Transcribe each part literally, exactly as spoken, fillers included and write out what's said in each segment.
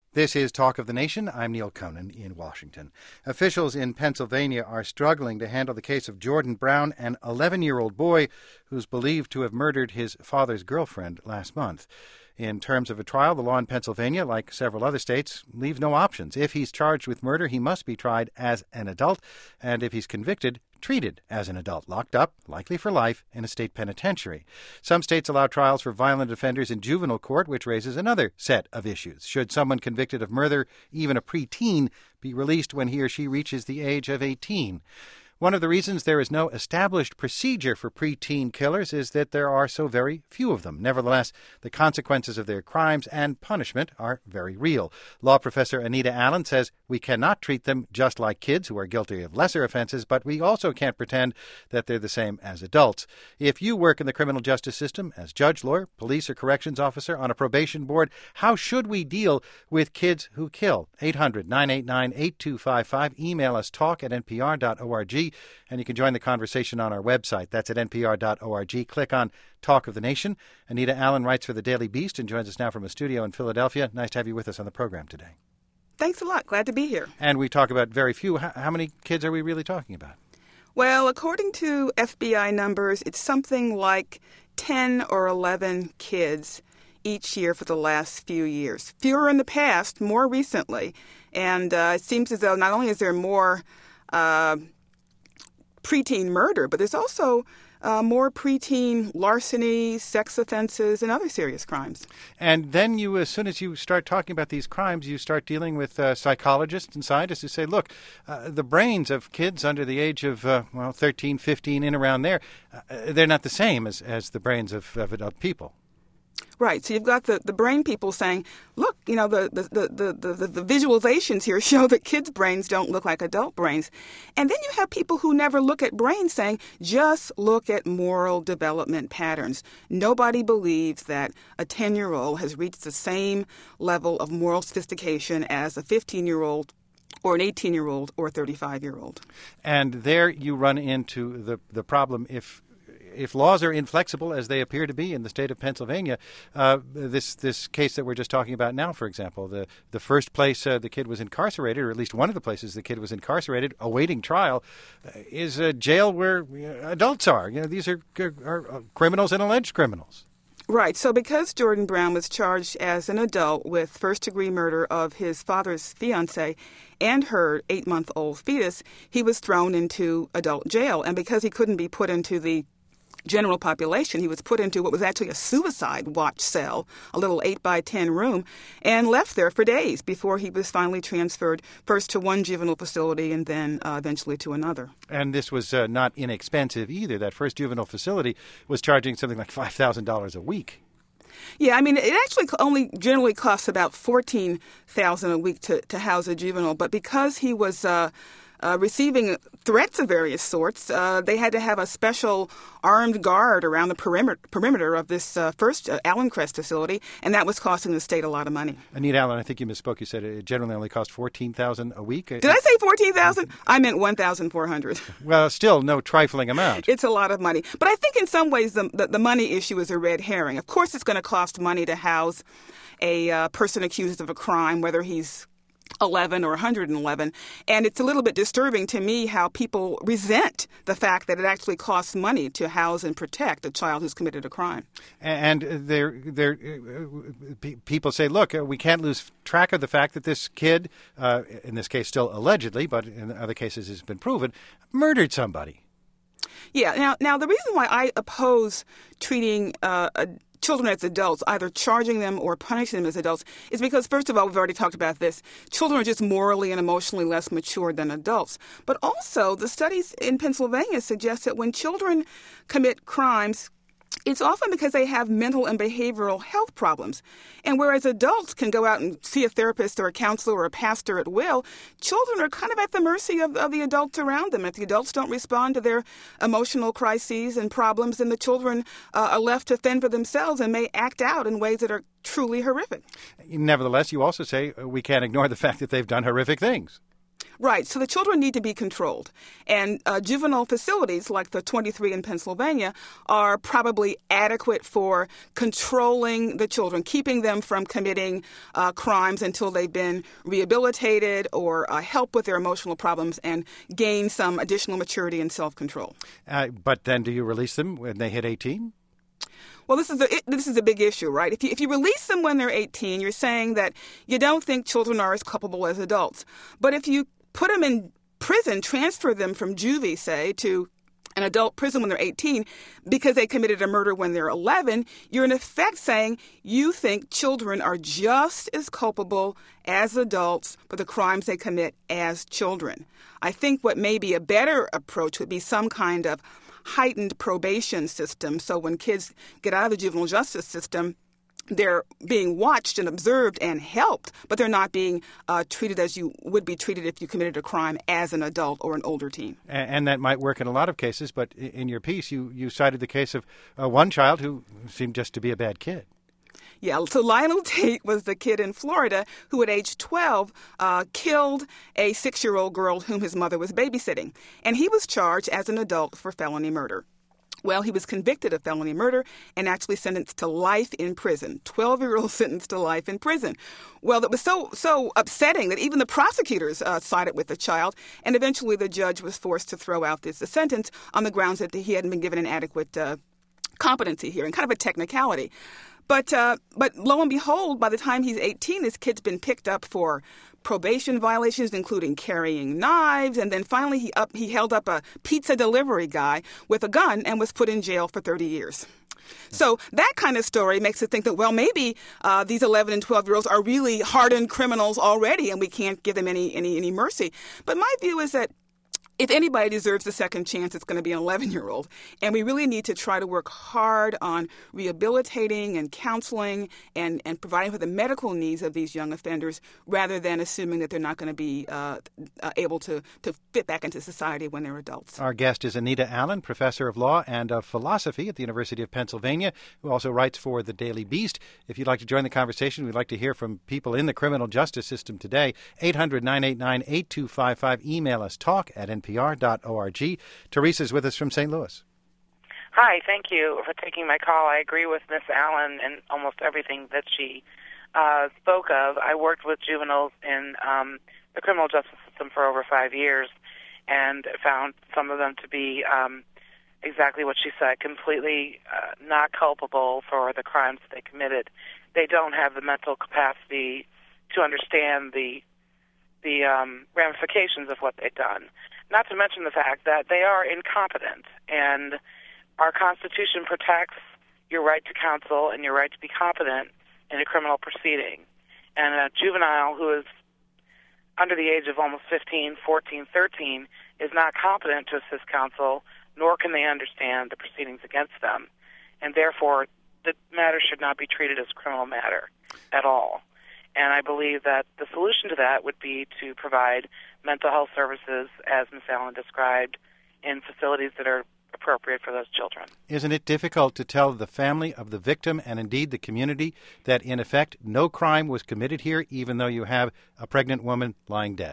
This is Talk of the Nation. I'm Neil Conan in Washington. Officials in Pennsylvania are struggling to handle the case of Jordan Brown, an eleven-year-old boy who's believed to have murdered his father's girlfriend last month. In terms of a trial, the law in Pennsylvania, like several other states, leaves no options. If he's charged with murder, he must be tried as an adult, and if he's convicted, treated as an adult, locked up, likely for life, in a state penitentiary. Some states allow trials for violent offenders in juvenile court, which raises another set of issues. Should someone convicted of murder, even a preteen, be released when he or she reaches the age of eighteen? One of the reasons there is no established procedure for preteen killers is that there are so very few of them. Nevertheless, the consequences of their crimes and punishment are very real. Law professor Anita Allen says we cannot treat them just like kids who are guilty of lesser offenses, but we also can't pretend that they're the same as adults. If you work in the criminal justice system as judge, lawyer, police, or corrections officer on a probation board, how should we deal with kids who kill? eight hundred, nine eight nine, eight two five five. Email us talk at n p r dot org. And you can join the conversation on our website. That's at n p r dot org. Click on Talk of the Nation. Anita Allen writes for the Daily Beast and joins us now from a studio in Philadelphia. Nice to have you with us on the program today. Thanks a lot. Glad to be here. And we talk about very few. How, how many kids are we really talking about? Well, according to F B I numbers, it's something like ten or eleven kids each year for the last few years. Fewer in the past, more recently. And uh, it seems as though not only is there more Uh, preteen murder, but there's also uh, more preteen larceny, sex offenses, and other serious crimes. And then you, as soon as you start talking about these crimes, you start dealing with uh, psychologists and scientists who say, look, uh, the brains of kids under the age of, uh, well, thirteen, fifteen, in around there, uh, they're not the same as, as the brains of, of adult people. Right. So you've got the, the brain people saying, look, you know, the, the, the, the, the, the visualizations here show that kids' brains don't look like adult brains. And then you have people who never look at brains saying, just look at moral development patterns. Nobody believes that a ten-year-old has reached the same level of moral sophistication as a fifteen-year-old or an eighteen-year-old or a thirty-five-year-old. And there you run into the, the problem if... If laws are inflexible, as they appear to be in the state of Pennsylvania, uh, this this case that we're just talking about now, for example, the, the first place uh, the kid was incarcerated, or at least one of the places the kid was incarcerated, awaiting trial, uh, is a jail where adults are. You know, these are, are criminals and alleged criminals. Right. So because Jordan Brown was charged as an adult with first-degree murder of his father's fiancée and her eight-month-old fetus, he was thrown into adult jail. And because he couldn't be put into the general population, he was put into what was actually a suicide watch cell, a little eight by ten room, and left there for days before he was finally transferred first to one juvenile facility and then uh, eventually to another. And this was uh, not inexpensive either. That first juvenile facility was charging something like five thousand dollars a week. Yeah, I mean, it actually only generally costs about fourteen thousand dollars a week to, to house a juvenile, but because he was uh, Uh, receiving threats of various sorts, uh, they had to have a special armed guard around the perimeter, perimeter of this uh, first uh, Allencrest facility, and that was costing the state a lot of money. Anita Allen, I think you misspoke. You said it generally only cost fourteen thousand dollars a week. Did I say fourteen thousand dollars? I meant one thousand four hundred dollars. Well, still no trifling amount. It's a lot of money. But I think in some ways the, the, the money issue is a red herring. Of course it's going to cost money to house a uh, person accused of a crime, whether he's eleven or one hundred eleven. And it's a little bit disturbing to me how people resent the fact that it actually costs money to house and protect a child who's committed a crime. And they're, they're, uh, people say, look, uh, we can't lose track of the fact that this kid, uh, in this case still allegedly, but in other cases has been proven, murdered somebody. Yeah. Now, now the reason why I oppose treating uh, a children as adults, either charging them or punishing them as adults, is because, first of all, we've already talked about this. Children are just morally and emotionally less mature than adults. But also, the studies in Pennsylvania suggest that when children commit crimes, it's often because they have mental and behavioral health problems. And whereas adults can go out and see a therapist or a counselor or a pastor at will, children are kind of at the mercy of, of the adults around them. If the adults don't respond to their emotional crises and problems, then the children uh, are left to fend for themselves and may act out in ways that are truly horrific. Nevertheless, you also say we can't ignore the fact that they've done horrific things. Right. So the children need to be controlled. And uh, juvenile facilities like the twenty-three in Pennsylvania are probably adequate for controlling the children, keeping them from committing uh, crimes until they've been rehabilitated or uh, help with their emotional problems and gain some additional maturity and self-control. Uh, but then do you release them when they hit eighteen? Well, this is a it, this is a big issue, right? If you if you release them when they're eighteen, you're saying that you don't think children are as culpable as adults. But if you put them in prison, transfer them from juvie, say, to an adult prison when they're eighteen because they committed a murder when they're eleven, you're in effect saying you think children are just as culpable as adults for the crimes they commit as children. I think what may be a better approach would be some kind of heightened probation system. So when kids get out of the juvenile justice system, they're being watched and observed and helped, but they're not being uh, treated as you would be treated if you committed a crime as an adult or an older teen. And, and that might work in a lot of cases, but in your piece, you, you cited the case of uh, one child who seemed just to be a bad kid. Yeah, so Lionel Tate was the kid in Florida who at age twelve uh, killed a six-year-old girl whom his mother was babysitting. And he was charged as an adult for felony murder. Well, he was convicted of felony murder and actually sentenced to life in prison, twelve-year-old sentenced to life in prison. Well, it was so so upsetting that even the prosecutors uh, sided with the child, and eventually the judge was forced to throw out this sentence on the grounds that he hadn't been given an adequate uh, competency hearing, kind of a technicality. But uh, but lo and behold, by the time he's eighteen, this kid's been picked up for probation violations, including carrying knives, and then finally he up he held up a pizza delivery guy with a gun and was put in jail for thirty years. So that kind of story makes it think that, well, maybe uh, these eleven and twelve-year-olds are really hardened criminals already and we can't give them any, any, any mercy. But my view is that if anybody deserves a second chance, it's going to be an eleven-year-old. And we really need to try to work hard on rehabilitating and counseling and, and providing for the medical needs of these young offenders rather than assuming that they're not going to be uh, uh, able to, to fit back into society when they're adults. Our guest is Anita Allen, professor of law and of philosophy at the University of Pennsylvania, who also writes for the Daily Beast. If you'd like to join the conversation, we'd like to hear from people in the criminal justice system today. eight hundred, nine eight nine, eight two five five. Email us, talk at N P R dot org. Teresa's with us from Saint Louis. Hi, thank you for taking my call. I agree with Miss Allen and almost everything that she uh, spoke of. I worked with juveniles in um, the criminal justice system for over five years and found some of them to be um, exactly what she said, completely uh, not culpable for the crimes that they committed. They don't have the mental capacity to understand the the um, ramifications of what they've done. Not to mention the fact that they are incompetent, and our Constitution protects your right to counsel and your right to be competent in a criminal proceeding. And a juvenile who is under the age of almost fifteen, fourteen, thirteen is not competent to assist counsel, nor can they understand the proceedings against them. And therefore, the matter should not be treated as a criminal matter at all. And I believe that the solution to that would be to provide mental health services, as Miz Allen described, in facilities that are appropriate for those children. Isn't it difficult to tell the family of the victim and indeed the community that, in effect, no crime was committed here, even though you have a pregnant woman lying dead?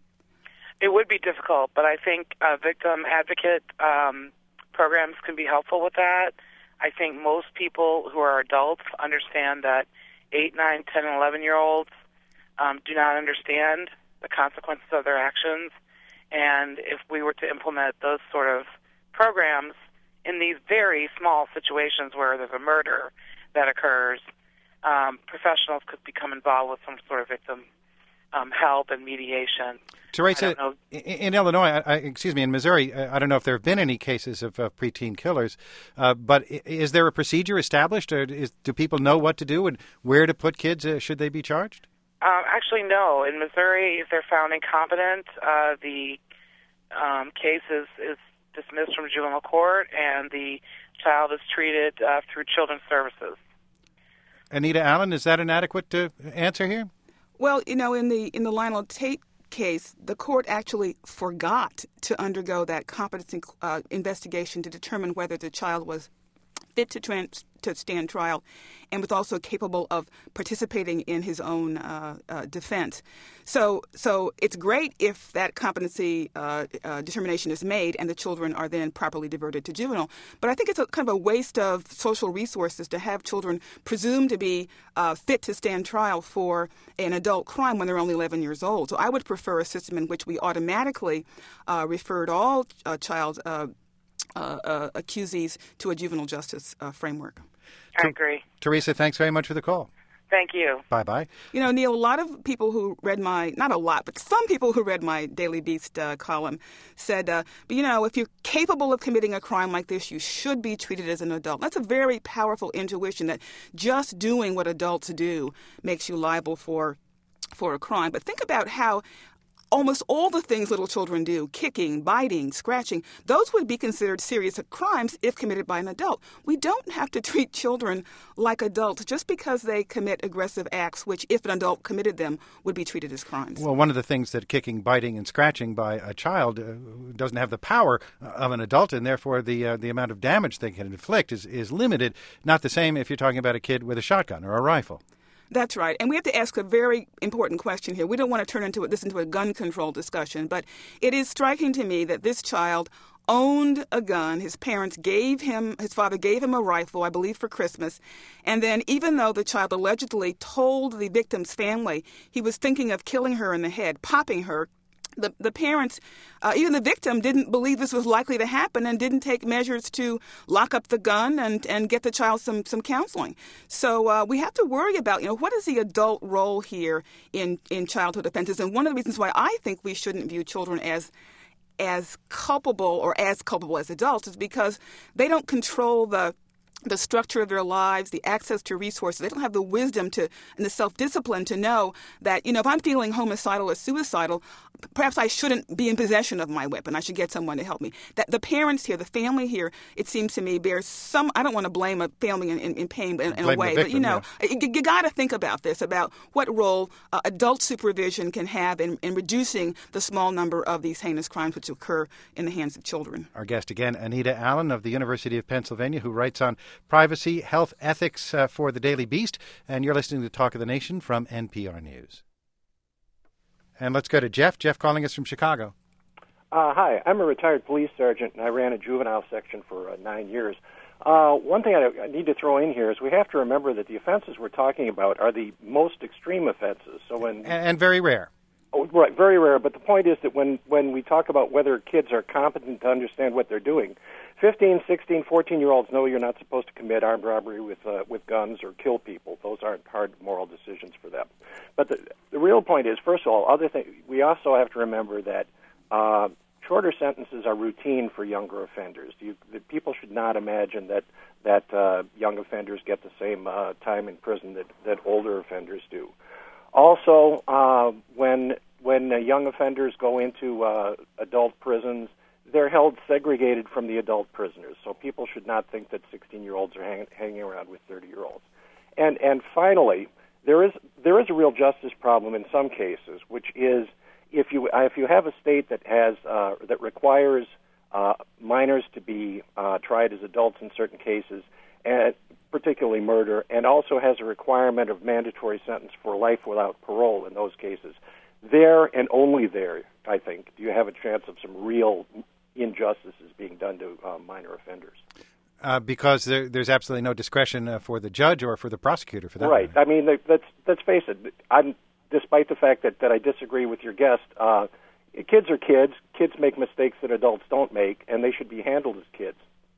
It would be difficult, but I think uh, victim advocate um, programs can be helpful with that. I think most people who are adults understand that eight, nine, ten, and eleven-year-olds um, do not understand the consequences of their actions. And if we were to implement those sort of programs in these very small situations where there's a murder that occurs, um, professionals could become involved with some sort of victim um, help and mediation. Teresa, in Illinois, I, excuse me, in Missouri, I don't know if there have been any cases of uh, preteen killers, uh, but is there a procedure established, or is, do people know what to do and where to put kids uh, should they be charged? Uh, actually, no. In Missouri, if they're found incompetent, uh, the um, case is, is dismissed from juvenile court, and the child is treated uh, through Children's Services. Anita Allen, is that an adequate uh, answer here? Well, you know, in the in the Lionel Tate case, the court actually forgot to undergo that competency uh, investigation to determine whether the child was fit to trans- to stand trial and was also capable of participating in his own uh, uh, defense. So so it's great if that competency uh, uh, determination is made and the children are then properly diverted to juvenile. But I think it's a kind of a waste of social resources to have children presumed to be uh, fit to stand trial for an adult crime when they're only eleven years old. So I would prefer a system in which we automatically uh, referred all uh, child uh, uh, uh, accusees to a juvenile justice uh, framework. I agree. Teresa, thanks very much for the call. Thank you. Bye-bye. You know, Neil, a lot of people who read my, not a lot, but some people who read my Daily Beast uh, column said, uh, but, you know, if you're capable of committing a crime like this, you should be treated as an adult. That's a very powerful intuition that just doing what adults do makes you liable for for a crime. But think about how almost all the things little children do, kicking, biting, scratching, those would be considered serious crimes if committed by an adult. We don't have to treat children like adults just because they commit aggressive acts, which, if an adult committed them, would be treated as crimes. Well, one of the things that kicking, biting, and scratching by a child uh, who doesn't have the power of an adult, and therefore the uh, the amount of damage they can inflict is, is limited. Not the same if you're talking about a kid with a shotgun or a rifle. That's right. And we have to ask a very important question here. We don't want to turn into this into a gun control discussion, but it is striking to me that this child owned a gun. His parents gave him, his father gave him a rifle, I believe, for Christmas. And then even though the child allegedly told the victim's family he was thinking of killing her in the head, popping her, The, the parents, uh, even the victim, didn't believe this was likely to happen and didn't take measures to lock up the gun and, and get the child some, some counseling. So uh, we have to worry about, you know, what is the adult role here in, in childhood offenses? And one of the reasons why I think we shouldn't view children as as culpable or as culpable as adults is because they don't control the the structure of their lives, the access to resources. They don't have the wisdom to and the self-discipline to know that, you know, if I'm feeling homicidal or suicidal, perhaps I shouldn't be in possession of my weapon. I should get someone to help me. That the parents here, the family here, it seems to me, bears some, I don't want to blame a family in, in, in pain in, in a way, victim, but, you know, yeah. you, you got to think about this, about what role uh, adult supervision can have in, in reducing the small number of these heinous crimes which occur in the hands of children. Our guest again, Anita Allen of the University of Pennsylvania, who writes on privacy, health, ethics uh, for the Daily Beast. And you're listening to Talk of the Nation from N P R News. And let's go to Jeff. Jeff calling us from Chicago. Uh, hi, I'm a retired police sergeant, and I ran a juvenile section for uh, nine years. Uh, one thing I, I need to throw in here is we have to remember that the offenses we're talking about are the most extreme offenses. So when and, and very rare. Oh, right, very rare. But the point is that when, when we talk about whether kids are competent to understand what they're doing, fifteen, sixteen, fourteen-year-olds know you're not supposed to commit armed robbery with uh, with guns or kill people. Those aren't hard moral decisions for them. But the, the real point is, first of all, other thing, we also have to remember that uh, shorter sentences are routine for younger offenders. You, the people should not imagine that that uh, young offenders get the same uh, time in prison that, that older offenders do. Also, uh, when when uh, young offenders go into uh, adult prisons, they're held segregated from the adult prisoners. So people should not think that sixteen-year-olds are hang, hanging around with thirty-year-olds. And and finally, there is there is a real justice problem in some cases, which is if you uh, if you have a state that has uh, that requires uh, minors to be uh, tried as adults in certain cases, and particularly murder, and also has a requirement of mandatory sentence for life without parole in those cases. There and only there, I think, do you have a chance of some real injustices being done to uh, minor offenders. Uh, because there, there's absolutely no discretion uh, for the judge or for the prosecutor for that. Right. matter. I mean, let's, let's face it. I'm, despite the fact that, that I disagree with your guest, uh, kids are kids. Kids make mistakes that adults don't make, and they should be handled as kids.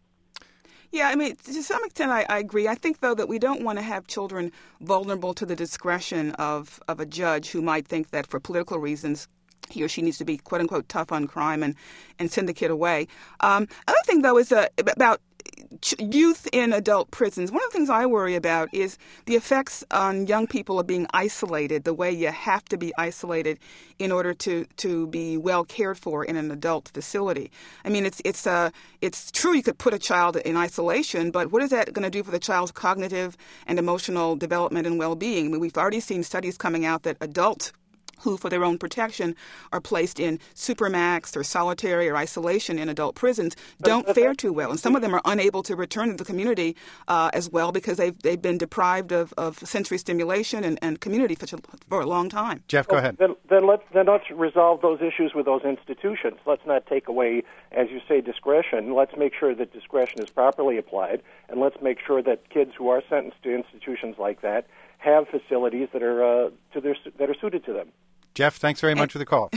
Yeah, I mean, to some extent, I, I agree. I think, though, that we don't want to have children vulnerable to the discretion of, of a judge who might think that for political reasons he or she needs to be, quote unquote, tough on crime and, and send the kid away. Um, other thing, though, is uh, about youth in adult prisons. One of the things I worry about is the effects on young people of being isolated, the way you have to be isolated in order to, to be well cared for in an adult facility. I mean, it's it's uh, it's true you could put a child in isolation, but what is that going to do for the child's cognitive and emotional development and well-being? I mean, we've already seen studies coming out that adults who, for their own protection, are placed in supermax or solitary or isolation in adult prisons, don't fare too well. And some of them are unable to return to the community uh, as well because they've, they've been deprived of, of sensory stimulation and, and community for, for a long time. Jeff, go ahead. Then, then, let's, then let's resolve those issues with those institutions. Let's not take away, as you say, discretion. Let's make sure that discretion is properly applied, and let's make sure that kids who are sentenced to institutions like that have facilities that are uh, to their, that are suited to them. Jeff, thanks very much for the call.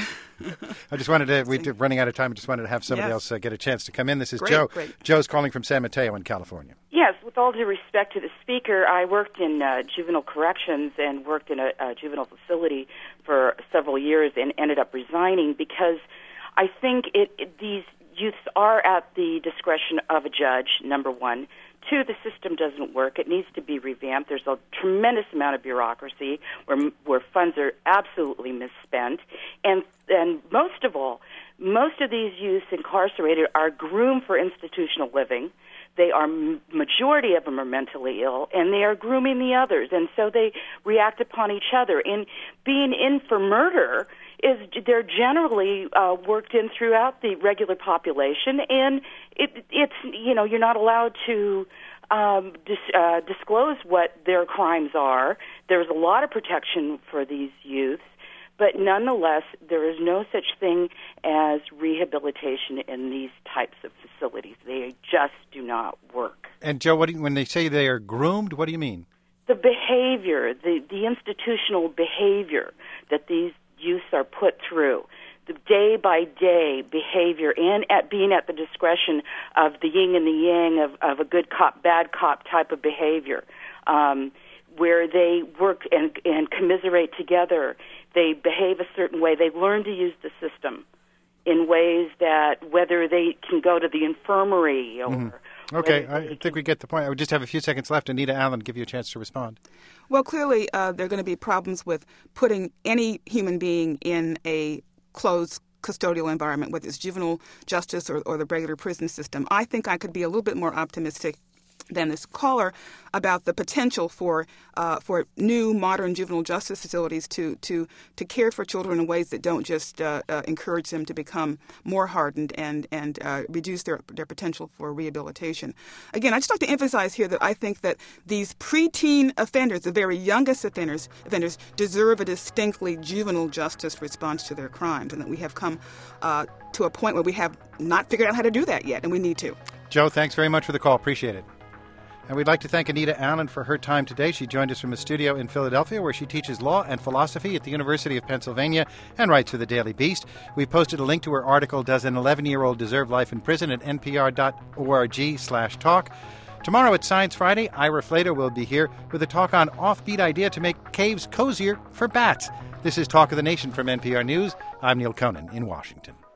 I just wanted to, we're running out of time. I just wanted to have somebody yes. else uh, get a chance to come in. This is great, Joe. Great. Joe's calling from San Mateo in California. Yes, with all due respect to the speaker, I worked in uh, juvenile corrections and worked in a, a juvenile facility for several years and ended up resigning because I think it, it these youths are at the discretion of a judge, number one. Two, the system doesn't work. It needs to be revamped. There's a tremendous amount of bureaucracy where where funds are absolutely misspent. And and most of all, most of these youths incarcerated are groomed for institutional living. They are, majority of them are mentally ill, and they are grooming the others. And so they react upon each other. And being in for murder is they're generally uh, worked in throughout the regular population, and it, it's, you know, you're not allowed to um, dis, uh, disclose what their crimes are. There's a lot of protection for these youths, but nonetheless, there is no such thing as rehabilitation in these types of facilities. They just do not work. And Joe, what do you, when they say they are groomed, what do you mean? The behavior, the, the institutional behavior that these youths are put through, the day-by-day behavior, and at being at the discretion of the yin and the yang of, of a good cop, bad cop type of behavior, um, where they work and, and commiserate together. They behave a certain way. They learn to use the system in ways that whether they can go to the infirmary or... Mm-hmm. Okay, I think we get the point. I would just have a few seconds left. Anita Allen, give you a chance to respond. Well, clearly uh, there are going to be problems with putting any human being in a closed custodial environment, whether it's juvenile justice or, or the regular prison system. I think I could be a little bit more optimistic than this caller about the potential for uh, for new modern juvenile justice facilities to to to care for children in ways that don't just uh, uh, encourage them to become more hardened and and uh, reduce their their potential for rehabilitation. Again, I just like to emphasize here that I think that these preteen offenders, the very youngest offenders, offenders deserve a distinctly juvenile justice response to their crimes, and that we have come uh, to a point where we have not figured out how to do that yet, and we need to. Joe, thanks very much for the call. Appreciate it. And we'd like to thank Anita Allen for her time today. She joined us from a studio in Philadelphia where she teaches law and philosophy at the University of Pennsylvania and writes for the Daily Beast. We've posted a link to her article, Does an eleven-Year-Old Deserve Life in Prison? At npr.org slash talk. Tomorrow at Science Friday, Ira Flater will be here with a talk on offbeat idea to make caves cozier for bats. This is Talk of the Nation from N P R News. I'm Neil Conan in Washington.